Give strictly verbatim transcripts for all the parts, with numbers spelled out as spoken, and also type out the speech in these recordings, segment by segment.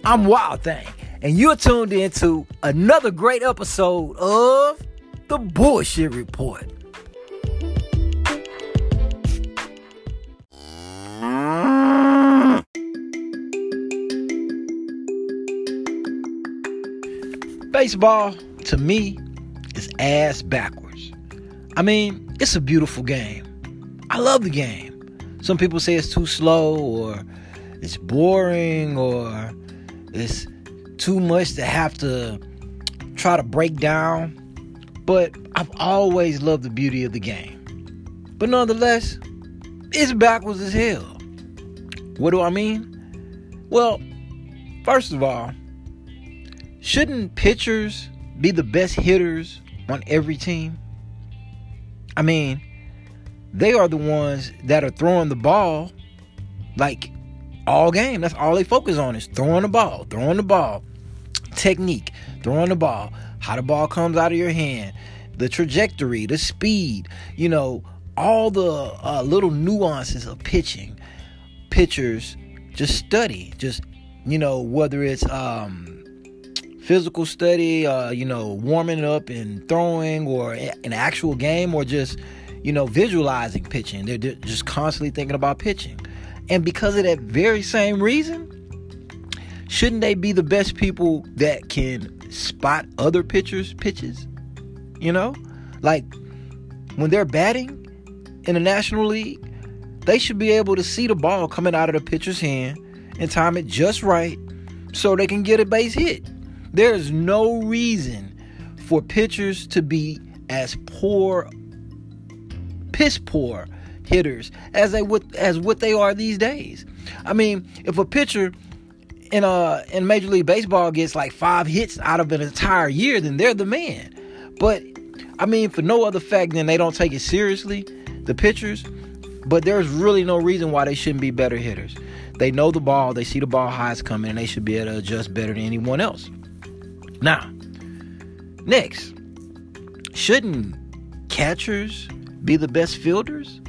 I'm Wild Thing, and you're tuned into another great episode of The Bullshit Report. Baseball, to me, is ass backwards. I mean, it's a beautiful game. I love the game. Some people say it's too slow, or it's boring, or it's too much to have to try to break down. But I've always loved the beauty of the game. But nonetheless, it's backwards as hell. What do I mean? Well, first of all, shouldn't pitchers be the best hitters on every team? I mean, they are the ones that are throwing the ball like all game. That's all they focus on, is throwing the ball, throwing the ball, technique, throwing the ball, how the ball comes out of your hand, the trajectory, the speed, you know, all the uh, little nuances of pitching. Pitchers just study, just, you know, whether it's um, physical study, uh, you know, warming up and throwing, or an actual game, or just, you know, visualizing pitching. They're, they're just constantly thinking about pitching. And because of that very same reason, shouldn't they be the best people that can spot other pitchers' pitches? You know, like when they're batting in the National League, they should be able to see the ball coming out of the pitcher's hand and time it just right so they can get a base hit. There is no reason for pitchers to be as poor, piss poor hitters as they would as what they are these days. I mean, if a pitcher in a in Major League Baseball gets like five hits out of an entire year, then they're the man. But I mean, for no other fact than they don't take it seriously, the pitchers. But there's really no reason why they shouldn't be better hitters. They know the ball, they see the ball high it's coming, and they should be able to adjust better than anyone else. Now, next, shouldn't catchers be the best fielders?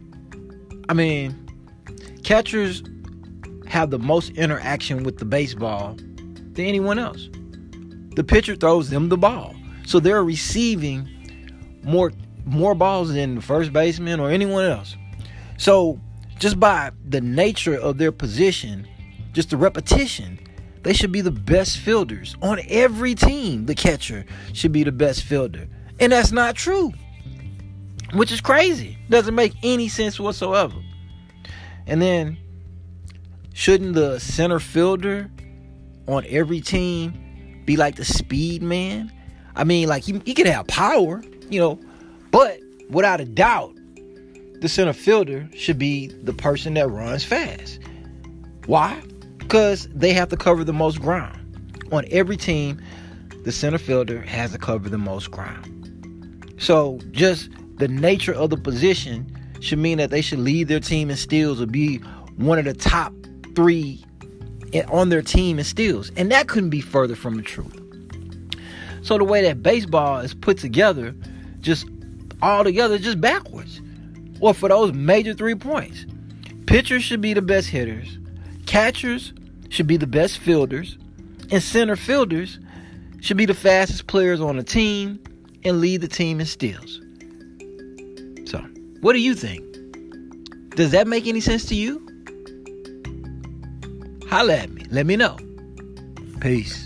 I mean, catchers have the most interaction with the baseball than anyone else. The pitcher throws them the ball, so they're receiving more more balls than the first baseman or anyone else. So just by the nature of their position, just the repetition, they should be the best fielders on every team. The catcher should be the best fielder, and that's not true, which is crazy. Doesn't make any sense whatsoever. And then, shouldn't the center fielder on every team be like the speed man? I mean, like, he, he could have power, you know, but without a doubt, the center fielder should be the person that runs fast. Why? Because they have to cover the most ground. On every team, the center fielder has to cover the most ground. So, just the nature of the position should mean that they should lead their team in steals or be one of the top three on their team in steals. And that couldn't be further from the truth. So the way that baseball is put together, just all together, just backwards. Or for those major three points. Pitchers should be the best hitters. Catchers should be the best fielders. And center fielders should be the fastest players on the team and lead the team in steals. So, what do you think? Does that make any sense to you? Holla at me. Let me know. Peace.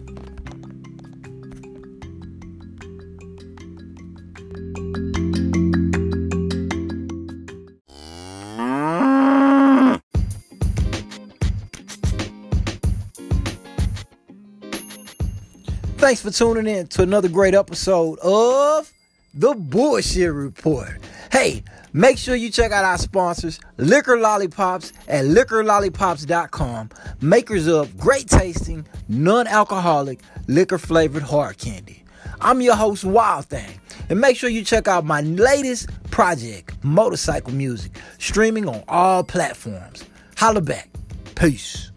Thanks for tuning in to another great episode of The Bullshit Report. Hey, make sure you check out our sponsors, Liquor Lollipops at liquor lollipops dot com, makers of great tasting, non-alcoholic, liquor-flavored hard candy. I'm your host, Wild Thing, and make sure you check out my latest project, Motorcycle Music, streaming on all platforms. Holla back. Peace.